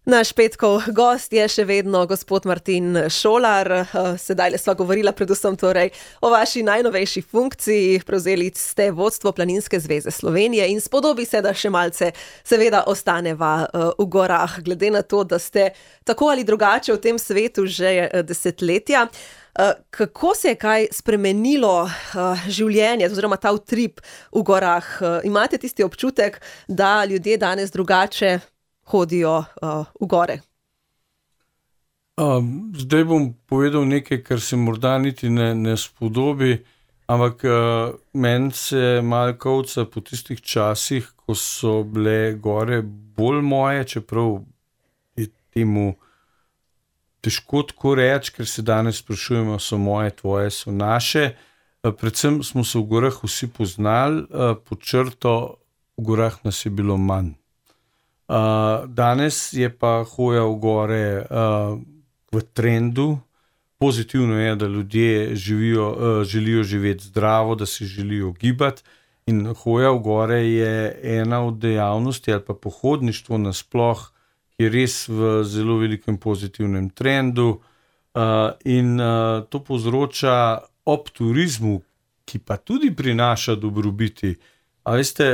Naš petkov gost je še vedno gospod Martin Šolar. Sedaj sva govorila predvsem torej o vaši najnovejši funkciji. Prevzeli ste vodstvo Planinske zveze Slovenije in spodobi se, da še malce seveda ostaneva v gorah, glede na to, da ste tako ali drugače v tem svetu že desetletja. Kako se je kaj spremenilo življenje oziroma ta utrip v gorah? Imate tisti občutek, da ljudje danes drugače hodijo v gore? Zdaj bom povedal nekaj, kar se morda niti ne spodobi, ampak meni se malo kolca po tistih časih, ko so bile gore bolj moje, čeprav je temu težko tako reči, ker se danes sprašujemo, so moje, tvoje, so naše. Predvsem smo se v gorah vsi poznali, pod črto v gorah nas je bilo manj. Danes je pa hoja v gore v trendu. Pozitivno je, da ljudje želijo živeti zdravo, da se želijo gibati, in hoja v gore je ena od dejavnosti ali pa pohodništvo nasploh, ki je res v zelo velikem pozitivnem trendu, in to povzroča ob turizmu, ki pa tudi prinaša dobrobiti. A veste,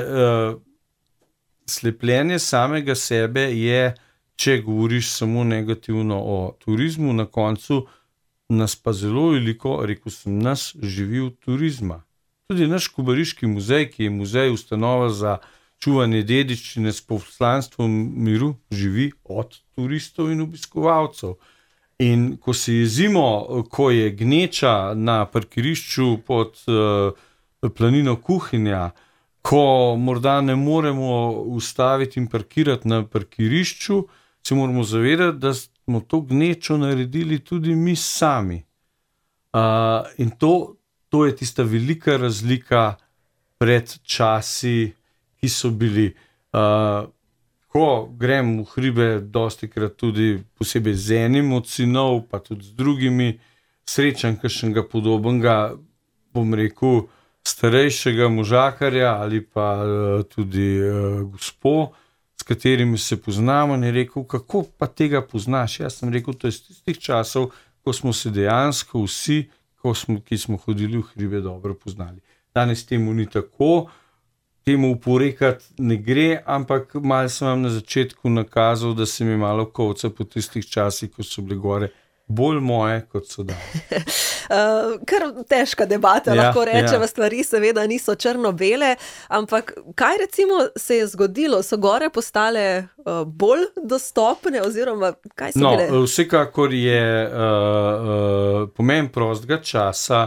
slepljenje samega sebe je, če govoriš samo negativno o turizmu, na koncu nas pa zelo veliko, rekel sem, nas živi od turizma. Tudi naš Kobariški muzej, ki je muzej, ustanova za čuvanje dediščine s poslanstvom miru, živi od turistov in obiskovalcev. In ko se jezimo, ko je gneča na parkirišču pod planino Kuhinja, ko morda ne moremo ustaviti in parkirati na parkirišču, se moramo zavedati, da smo to gnečo naredili tudi mi sami. In to je tista velika razlika pred časi, ki so bili. Ko grem v hribe, dostikrat tudi posebej z enim od sinov, pa tudi z drugimi, srečam kakšnega podobnega, bom rekel, starejšega možakarja ali pa tudi gospo, s katerimi se poznamo, in je rekel, kako pa tega poznaš? Jaz sem rekel, to je iz tistih časov, ko smo se dejansko vsi, ki smo hodili v hribe, dobro poznali. Danes temu ni tako, temu oporekati ne gre, ampak malo sem vam na začetku nakazal, da se mi malo kolca po tistih časih, ko so bile gore bolj moje, kot so danes. Kar težka debata, lahko rečeva, stvari seveda niso črno-bele, ampak kaj recimo se je zgodilo? So gore postale bolj dostopne oziroma kaj so bile? Vsekakor je pomen prostega časa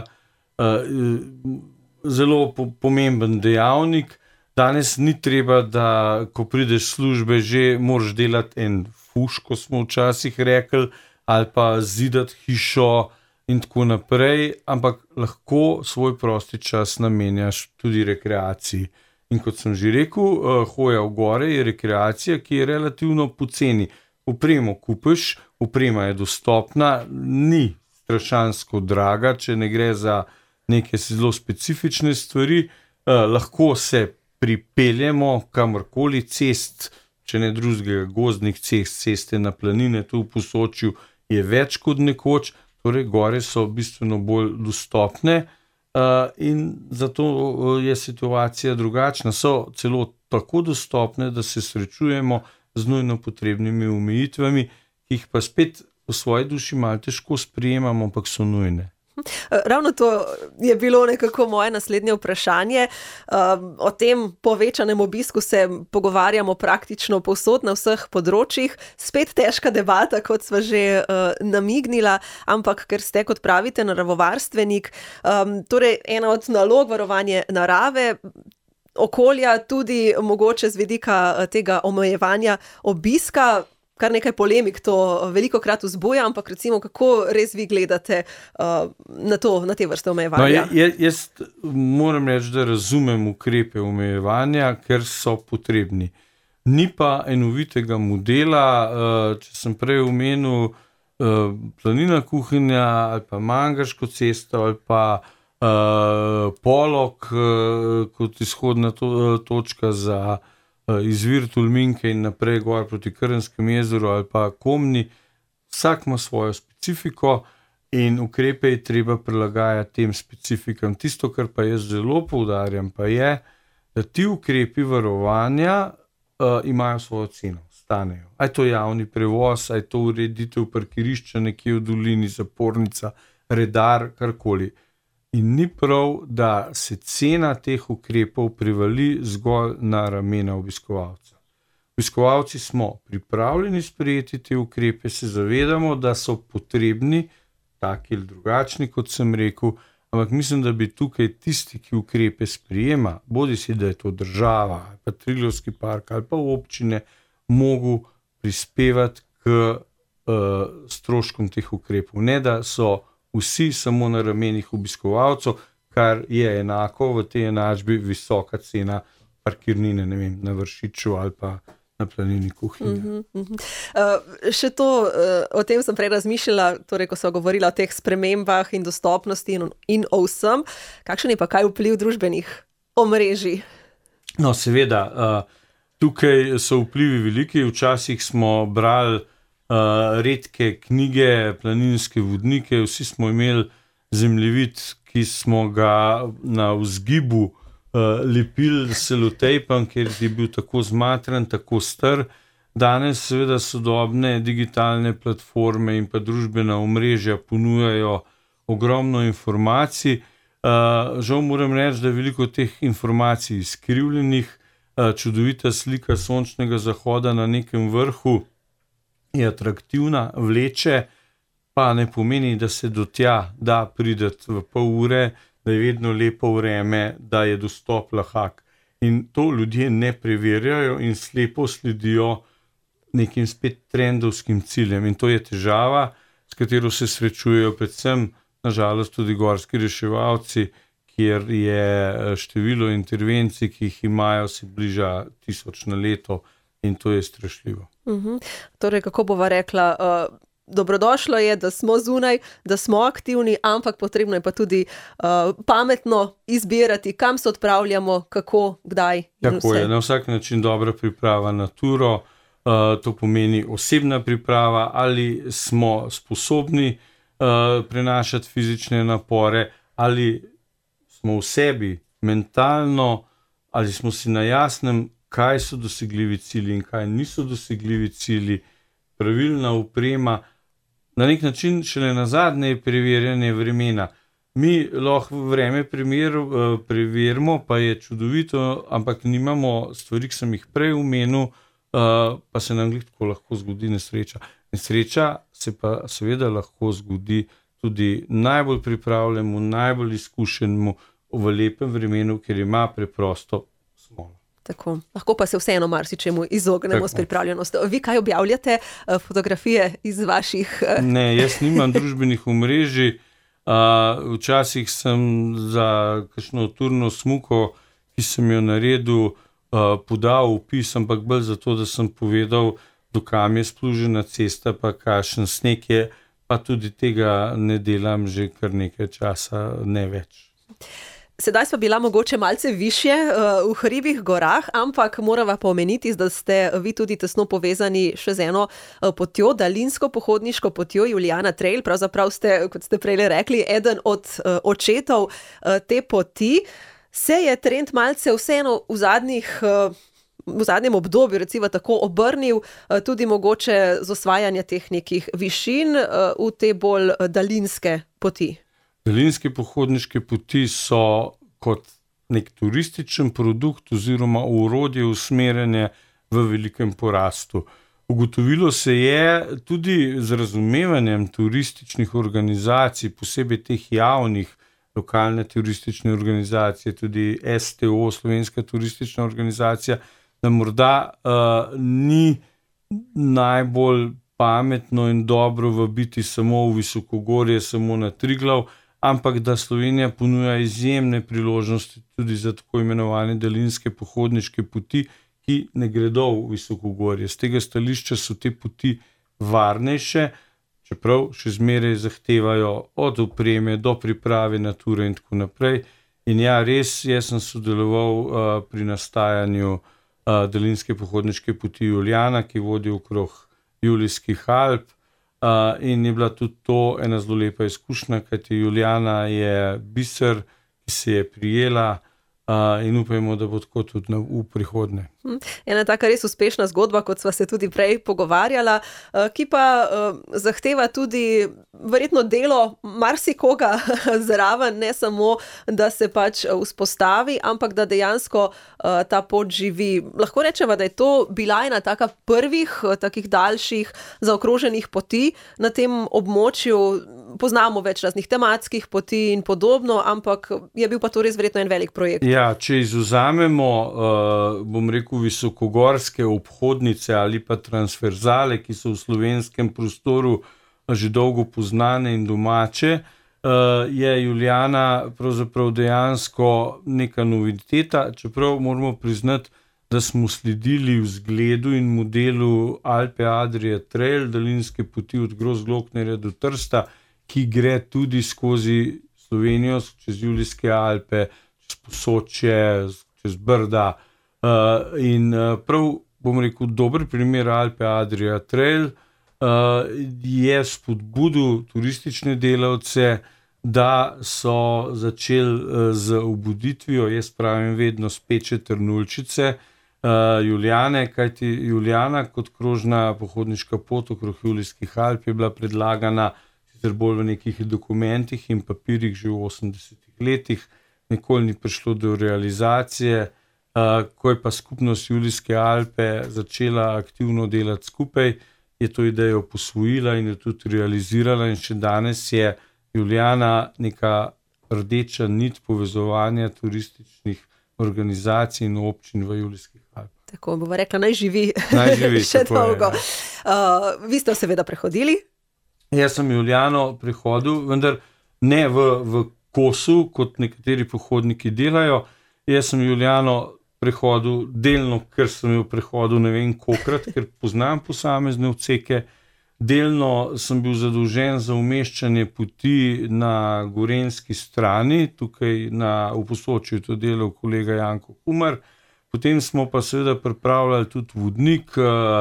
zelo pomemben dejavnik. Danes ni treba, da ko prideš službe, že moraš delati en fuš, ko smo včasih rekli, ali pa zidati hišo in tako naprej, ampak lahko svoj prosti čas namenjaš tudi rekreaciji. In kot sem že rekel, hoja v gore je rekreacija, ki je relativno poceni. Opremo kupiš, oprema je dostopna, ni strašansko draga, če ne gre za neke zelo specifične stvari, lahko se pripeljemo kamorkoli, cest, če ne drugega, gozdnih cest, ceste na planine, tu v Posočju je več kot nekoč, torej gore so bistveno bolj dostopne, in zato je situacija drugačna. So celo tako dostopne, da se srečujemo z nujno potrebnimi omejitvami, ki jih pa spet v svoji duši malo težko sprejemamo, ampak so nujne. Ravno to je bilo nekako moje naslednje vprašanje. O tem povečanem obisku se pogovarjamo praktično povsod na vseh področjih. Spet težka debata, kot sva že namignila, ampak ker ste, kot pravite, naravovarstvenik, torej ena od nalog varovanje narave, okolja, tudi mogoče z vidika tega omejevanja obiska. Kar nekaj polemik to velikokrat vzbuja, ampak recimo, kako res vi gledate na te vrste omejevanja? Jaz moram reči, da razumem ukrepe omejevanja, ker so potrebni. Ni pa enovitega modela, če sem prej omenil planina Kuhinja ali pa Mangarško cesto ali pa Polog kot izhodna točka za izvir Tolminke in naprej gor proti Krnskemu jezeru ali pa Komni, vsak ima svojo specifiko in ukrepe je treba prilagajati tem specifikam. Tisto, kar pa jaz zelo poudarjam, pa je, da ti ukrepi varovanja imajo svojo ceno, stanejo. A je to javni prevoz, a je to ureditev parkirišča nekje v dolini, zapornica, redar, karkoli. In ni prav, da se cena teh ukrepov prevali zgolj na ramena obiskovalca. Obiskovalci smo pripravljeni sprejeti te ukrepe, se zavedamo, da so potrebni, taki ali drugačni, kot sem rekel, ampak mislim, da bi tukaj tisti, ki ukrepe sprejema, bodisi da je to država, ali pa Triglavski park, ali pa občine, mogu prispevati k stroškom teh ukrepov. Ne, da so vsi samo na ramenih obiskovalcev, kar je enako v tej enačbi visoka cena parkirnine, ne vem, na Vršiču ali pa na Planini Kuhinja. Še to, o tem sem prej razmišljala, torej, ko so govorila o teh spremembah in dostopnosti in o vsem. Kakšen je pa kaj vpliv družbenih omrežij? No, seveda, tukaj so vplivi veliki. Včasih smo brali redke knjige, planinske vodnike, vsi smo imeli zemljevid, ki smo ga na vzgibu lepili s selotejpom, ker je bil tako zmatran, tako star. Danes seveda sodobne digitalne platforme in pa družbena omrežja ponujajo ogromno informacij. Žal moram reči, da je veliko teh informacij izkrivljenih. Čudovita slika sončnega zahoda na nekem vrhu je atraktivna, vleče, pa ne pomeni, da se do tja da prideti v pol ure, da je vedno lepo vreme, da je dostop lahak. In to ljudje ne preverjajo in slepo sledijo nekim spet trendovskim ciljem. In to je težava, s katero se srečujejo predvsem, nažalost, tudi gorski reševalci, kjer je število intervencij, ki jih imajo, se bliža 1000 na leto in to je strašljivo. Torej, kako bova rekla, dobrodošlo je, da smo zunaj, da smo aktivni, ampak potrebno je pa tudi pametno izbirati, kam se odpravljamo, kako, kdaj in vse. Tako je, na vsak način dobra priprava na turo, to pomeni osebna priprava, ali smo sposobni prenašati fizične napore, ali smo v sebi mentalno, ali smo si na jasnem, kaj so dosegljivi cilji in kaj niso dosegljivi cilji, pravilna oprema. Na nek način šele nazadnje je preverjanje vremena. Mi lahko vreme preverimo, pa je čudovito, ampak nimamo stvari, ki sem jih prej omenil, pa se nam tako lahko zgodi nesreča. Nesreča se pa seveda lahko zgodi tudi najbolj pripravljenemu, najbolj izkušenemu v lepem vremenu, ker ima preprosto smolo. Tako. Lahko pa se vseeno marsičemu izognemo s pripravljenostjo. Vi kaj objavljate? Fotografije iz vaših... Ne, jaz nimam družbenih omrežij. Včasih sem za kakšno turno smuko, ki sem jo naredil, podal vpis, ampak bolj zato, da sem povedal, dokam je splužena cesta, pa kakšen sneg je, pa tudi tega ne delam že kar nekaj časa, ne več. Sedaj smo bila mogoče malce višje v hribih gorah, ampak morava pa omeniti, da ste vi tudi tesno povezani še z eno potjo, daljinsko pohodniško potjo Julijana Trail. Pravzaprav ste, kot ste prej rekli, eden od očetov te poti. Se je trend malce vseeno v zadnjem obdobju, recimo tako, obrnil tudi mogoče z osvajanja teh nekih višin v te bolj daljinske poti? Daljinske pohodniške poti so kot nek turističen produkt oziroma orodje usmerjanja v velikem porastu. Ugotovilo se je tudi z razumevanjem turističnih organizacij, posebej teh javnih, lokalne turistične organizacije, tudi STO, Slovenska turistična organizacija, da morda ni najbolj pametno in dobro vabiti samo v visokogorje, samo na Triglav, ampak da Slovenija ponuja izjemne priložnosti tudi za tako imenovane daljinske pohodniške poti, ki ne gredo v visokogorje. Z tega stališča so te poti varnejše, čeprav še zmeraj zahtevajo od opreme do priprave na ture in tako naprej. In ja, res, jaz sem sodeloval pri nastajanju daljinske pohodniške poti Julijana, ki vodi okrog Julijskih Alp. In je bila tudi to ena zelo lepa izkušnja, kajti Julijana je biser, ki se je prijela, in upajmo, da bo tako tudi v prihodnje. Ena taka res uspešna zgodba, kot sva se tudi prej pogovarjala, ki pa zahteva tudi verjetno delo marsikoga zraven, ne samo, da se pač vzpostavi, ampak da dejansko ta pot živi. Lahko rečeva, da je to bila ena taka prvih, takih daljših zaokroženih poti na tem območju. Poznamo več raznih tematskih poti in podobno, ampak je bil pa to res verjetno en velik projekt. Ja, če izvzamemo, bom rekel, visokogorske obhodnice ali pa transverzale, ki so v slovenskem prostoru že dolgo poznane in domače, je Julijana pravzaprav dejansko neka noviteta, čeprav moramo priznati, da smo sledili vzgledu in modelu Alpe Adria Trail, daljinske poti od Großglocknerja do Trsta, ki gre tudi skozi Slovenijo, čez Julijske Alpe, čez Posočje, čez Brda. In prav, bom rekel, dober primer Alpe Adria Trail je spodbudil turistične delavce, da so začeli z obuditvijo, jaz pravim vedno speče trnulčice, Julijane, kajti Julijana kot krožna pohodniška pot okrog Julijskih Alp je bila predlagana sicer bolj v nekih dokumentih in papirjih že v 80-ih letih, nikoli ni prišlo do realizacije. Ko je pa skupnost Julijske Alpe začela aktivno delati skupaj, je to idejo posvojila in jo tudi realizirala, in še danes je Julijana neka rdeča nit povezovanja turističnih organizacij in občin v Julijskih Alpah. Tako bova rekla, naj živi še tako dolgo. Vi ste seveda prehodili? Jaz sem Julijano prehodil, vendar ne v kosu, kot nekateri pohodniki delajo. Jaz sem Julijano prehodil delno, ker sem jo prehodil ne vem kolikrat, ker poznam posamezne odseke. Delno sem bil zadolžen za umeščanje poti na gorenjski strani, tukaj v Posočju je to delal kolega Janko Humar. Potem smo pa seveda pripravljali tudi vodnik,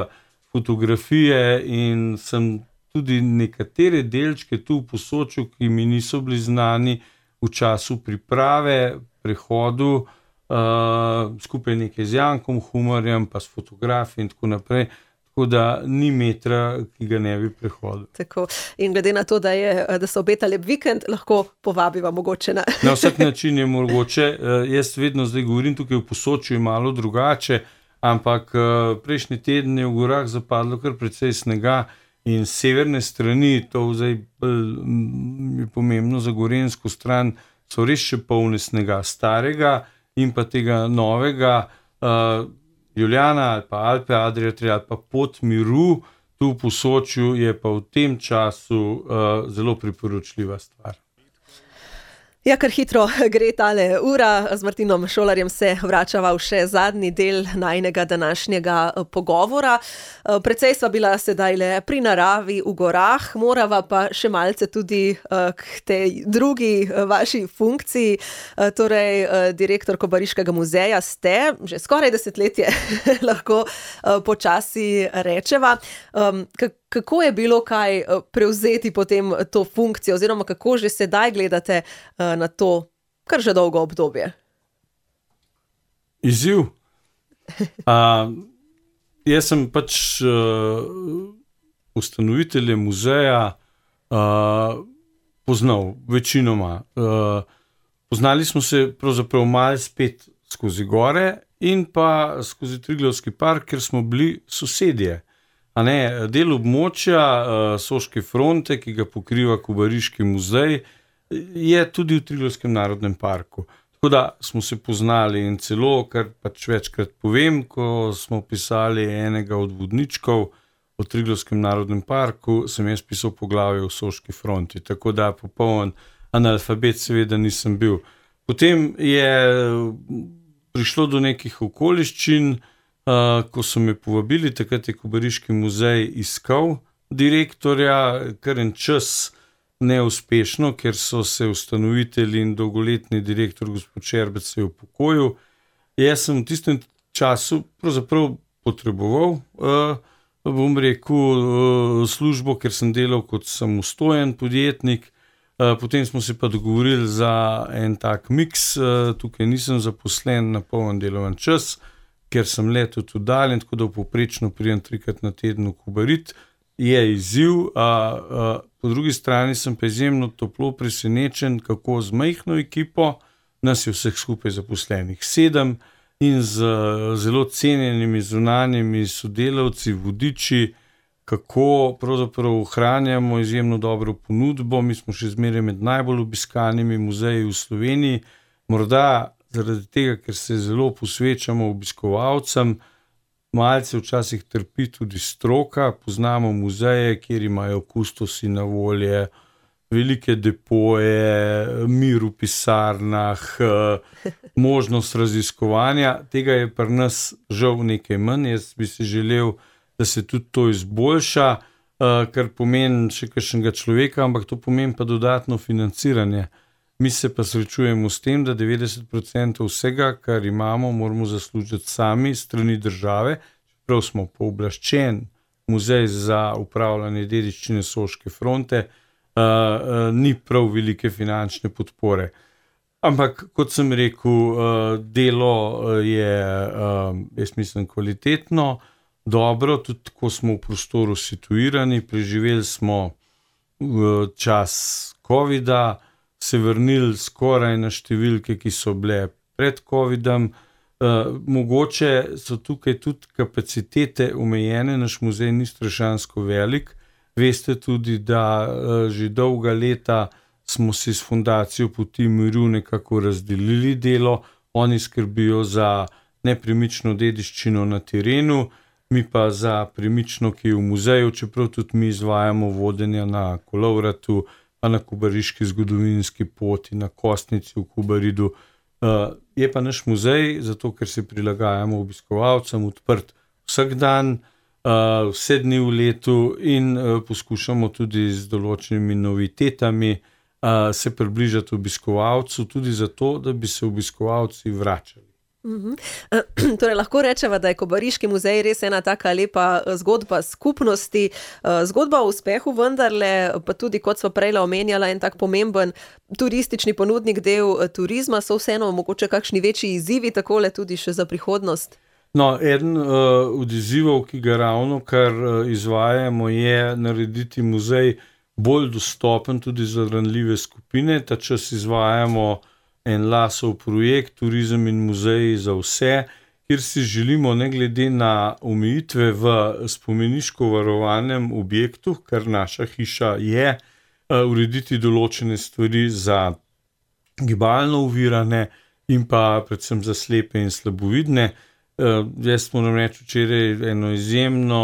fotografije in sem tudi nekatere delčke tu v Posočju, ki mi niso bili znani, v času priprave, prehodu, skupaj nekaj z Jankom Humarjem, pa s fotografi in tako naprej. Tako da ni metra, ki ga ne bi prehodil. Tako. In glede na to, da so obetali vikend, lahko povabiva mogoče na... Na vsak način je mogoče. Jaz vedno zdaj govorim, tukaj v Posočju je malo drugače, ampak prejšnji teden je v gorah zapadlo kar precej snega in s severne strani, to zdaj je pomembno za gorenjsko stran, so res še polne snega, starega in pa tega novega. Julijana ali pa Alpe Adria Trail ali pa pot miru tu v Posočju je pa v tem času zelo priporočljiva stvar. Ja, kar hitro gre tale ura. Z Martinom Šolarjem se vračava v še zadnji del najinega današnjega pogovora. Precej sva bila sedajle pri naravi v gorah, morava pa še malce tudi k tej drugi vaši funkciji. Torej, direktor Kobariškega muzeja ste, že skoraj desetletje lahko počasi rečeva. Kako je bilo kaj prevzeti potem to funkcijo, oziroma kako že sedaj gledate na to kar že dolgo obdobje? Izziv. Jaz sem pač ustanovitelje muzeja poznal, večinoma. Poznali smo se pravzaprav malo spet skozi gore in pa skozi Triglavski park, ker smo bili sosedje. Del območja Soške fronte, ki ga pokriva Kobariški muzej, je tudi v Triglavskem narodnem parku. Tako da smo se poznali in celo, kar pač večkrat povem, ko smo pisali enega od vodničkov o Triglavskem narodnem parku, sem jaz pisal poglavje o Soški fronti. Tako da popoln analfabet seveda nisem bil. Potem je prišlo do nekih okoliščin, ko so me povabili, takrat je Kobariški muzej iskal direktorja, kar en čas neuspešno, ker so se ustanovitelji in dolgoletni direktor gospod Šerbec se upokojil. Jaz sem v tistem času pravzaprav potreboval, bom rekel, službo, ker sem delal kot samostojen podjetnik. Potem smo se pa dogovorili za en tak miks, tukaj nisem zaposlen na poln deloven čas, ker sem leto tudi oddaljen, tako da povprečno pridem 3-krat na teden v Kobarid. Je izziv, po drugi strani sem pa izjemno toplo presenečen, kako z majhno ekipo, nas je vseh skupaj zaposlenih 7 in z zelo cenjenimi zunanjimi sodelavci, vodiči, kako pravzaprav ohranjamo izjemno dobro ponudbo. Mi smo še zmeraj med najbolj obiskanimi muzeji v Sloveniji, morda zaradi tega, ker se zelo posvečamo obiskovalcem, malce včasih trpi tudi stroka, poznamo muzeje, kjer imajo kustosi na volje, velike depoje, mir v pisarnah, možnost raziskovanja. Tega je pri nas žal nekaj manj, jaz bi si želel, da se tudi to izboljša, kar pomeni še kakšnega človeka, ampak to pomeni pa dodatno financiranje. Mi se pa srečujemo s tem, da 90% vsega, kar imamo, moramo zaslužiti sami strani države, čeprav smo pooblaščen muzej za upravljanje dediščine Soške fronte, ni prav velike finančne podpore. Ampak, kot sem rekel, delo je, jaz mislim, kvalitetno, dobro, tudi ko smo v prostoru situirani, preživeli smo čas covida, se vrnili skoraj na številke, ki so bile pred covidom. Mogoče so tukaj tudi kapacitete omejene, naš muzej ni strašansko velik. Veste tudi, da že dolga leta smo si s fundacijo Poti miru nekako razdelili delo, oni skrbijo za nepremično dediščino na terenu, mi pa za premično, ki je v muzeju, čeprav tudi mi izvajamo vodenja na Kolovratu, pa na Kobariški zgodovinski poti, na Kostnici v Kobaridu. Je pa naš muzej, zato ker se prilagajamo obiskovalcem, odprt vsak dan, vse dni v letu in poskušamo tudi z določenimi novitetami se približati obiskovalcu, tudi zato, da bi se obiskovalci vračali. Torej, lahko rečeva, da je Kobariški muzej res ena taka lepa zgodba skupnosti, zgodba o uspehu vendarle, pa tudi, kot sva prej omenjala, en tak pomemben turistični ponudnik, del turizma, so vseeno mogoče kakšni večji izzivi, takole tudi še za prihodnost? No, eden od izzivov, ki ga ravno kar izvajamo, je narediti muzej bolj dostopen tudi za ranljive skupine. Ta čas izvajamo en LAS-ov projekt, Turizem in muzeji za vse, kjer si želimo, ne glede na omejitve v spomeniško varovanem objektu, kar naša hiša je, urediti določene stvari za gibalno ovirane in pa predvsem za slepe in slabovidne. Jaz moram reči, včeraj eno izjemno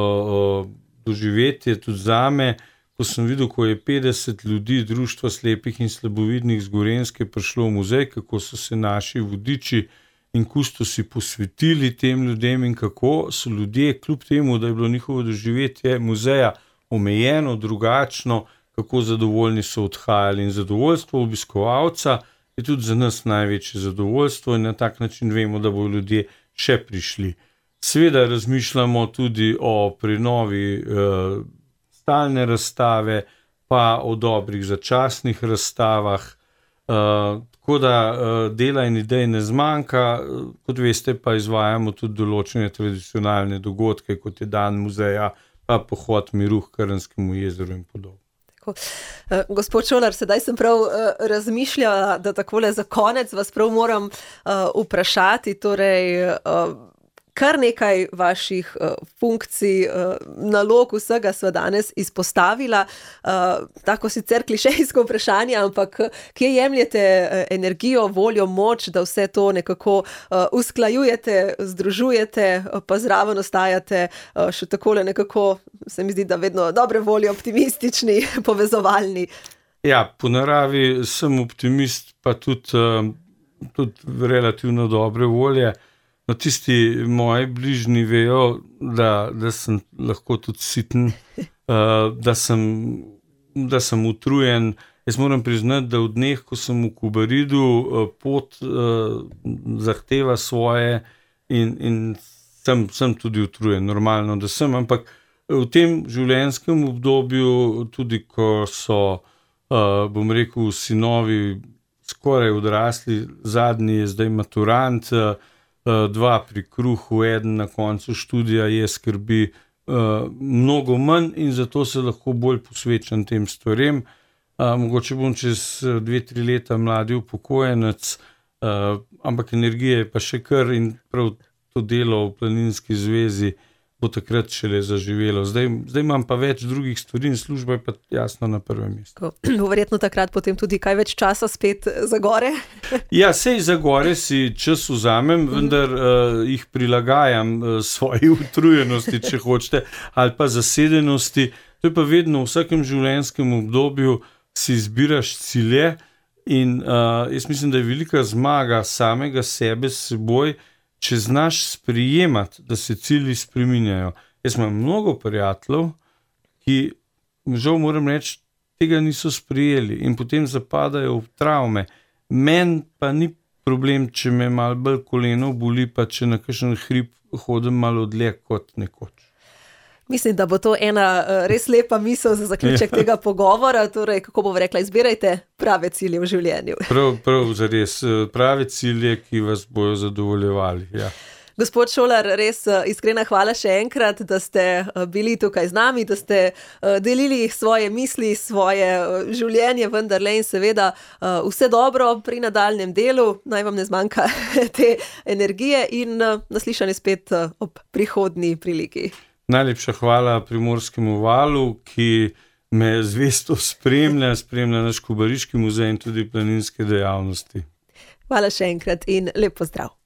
doživetje tudi zame, ko sem videl, ko je 50 ljudi Društva slepih in slabovidnih z Gorenjske prišlo v muzej, kako so se naši vodiči in kustosi posvetili tem ljudem in kako so ljudje, kljub temu, da je bilo njihovo doživetje muzeja omejeno, drugačno, kako zadovoljni so odhajali. In zadovoljstvo obiskovalca je tudi za nas največje zadovoljstvo in na tak način vemo, da bodo ljudje še prišli. Seveda razmišljamo tudi o prenovi stalne razstave, pa o dobrih začasnih razstavah, tako da dela in idej ne zmanjka, kot veste, pa izvajamo tudi določene tradicionalne dogodke, kot je dan muzeja, pa pohod miru k Krnskemu jezeru in podobno. Gospod Šolar, sedaj sem prav razmišljala, da takole za konec vas prav moram vprašati, torej kar nekaj vaših funkcij, nalog, vsega sva danes izpostavila. Tako sicer klišejsko vprašanje, ampak kje jemljete energijo, voljo, moč, da vse to nekako usklajujete, združujete, pa zraven ostajate še takole nekako, se mi zdi, da vedno dobre volje, optimistični, povezovalni. Ja, po naravi sem optimist, pa tudi relativno dobre volje. No, tisti moji bližnji vejo, da sem lahko tudi siten, da sem utrujen. Jaz moram priznati, da v dneh, ko sem v Kobaridu, pot zahteva svoje in sem tudi utrujen, normalno, da sem, ampak v tem življenjskem obdobju, tudi ko so, bom rekel, sinovi skoraj odrasli, zadnji je zdaj maturant, 2 pri kruhu, 1 na koncu študija, je skrbi mnogo manj in zato se lahko bolj posvečam tem stvarem. Mogoče bom čez 2-3 leta mladi upokojenec, ampak energije je pa še kar in prav to delo v Planinski zvezi bo takrat šele zaživelo. Zdaj imam pa več drugih stvari in služba je pa jasno na prvem mestu. Bo verjetno takrat potem tudi kaj več časa spet za gore? Ja, sej za gore si čas vzamem, vendar jih prilagajam svoji utrujenosti, če hočete, ali pa zasedenosti. To je pa vedno v vsakem življenjskem obdobju si izbiraš cilje in jaz mislim, da je velika zmaga samega sebe s seboj, če znaš sprijemati, da se cilji spreminjajo. Jaz imam mnogo prijateljev, ki, žal moram reči, tega niso sprijeli in potem zapadajo v travme. Meni pa ni problem, če me malo bolj koleno boli, pa če na kakšen hrib hodim malo dlje kot nekoč. Mislim, da bo to ena res lepa misel za zaključek tega pogovora. Torej, kako bom rekla, izbirajte prave cilje v življenju. Prav zares, prave cilje, ki vas bojo zadovoljevali. Ja. Gospod Šolar, res iskrena hvala še enkrat, da ste bili tukaj z nami, da ste delili svoje misli, svoje življenje vendarle in seveda vse dobro pri nadaljnjem delu. Naj vam ne zmanjka te energije in naslišanje spet ob prihodnji priliki. Najlepša hvala Primorskemu valu, ki me zvesto spremlja naš Kobariški muzej in tudi planinske dejavnosti. Hvala še enkrat in lep pozdrav.